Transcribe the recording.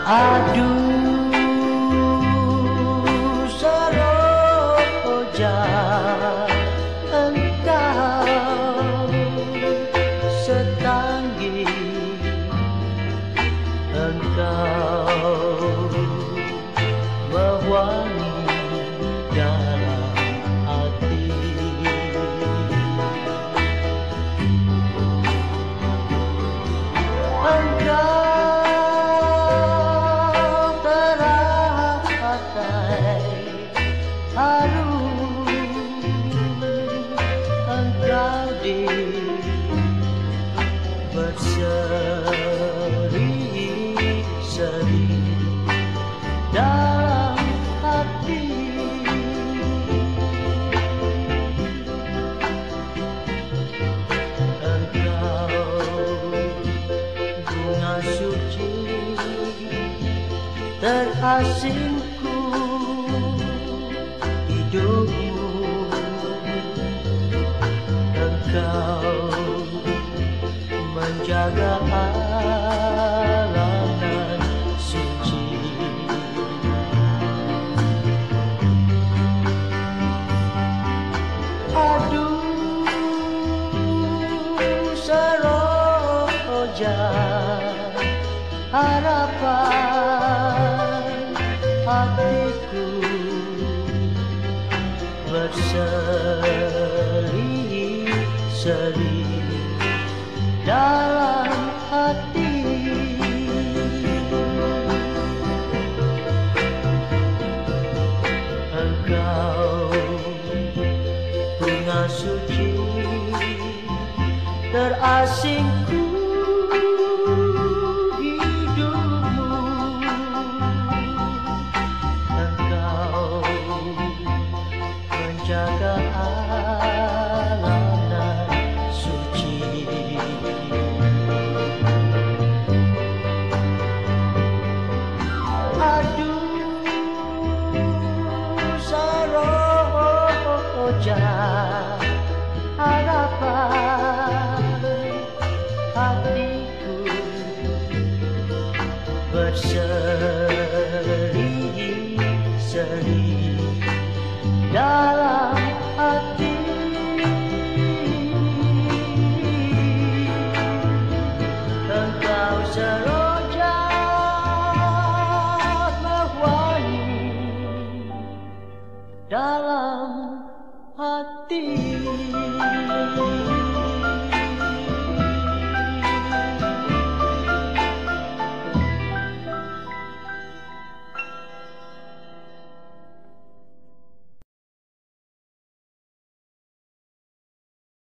Aduh Saroja, engkau setanggi, engkau mewangi dalam hati. Engkau teratai harum, engkau berseri-seri dalam hati. Bunga suci terasingku hidupmu, engkau menjaga alam nan suci. Aduh Saroja, harapan hatiku berseri-seri dalam hati. Engkau bunga suci terasingku hidupmu, engkau menjaga alam nan suci. Aduh Saroja, harapan hatiku berseri-seri dalam hati. Engkau Saroja mewangi dalam hati.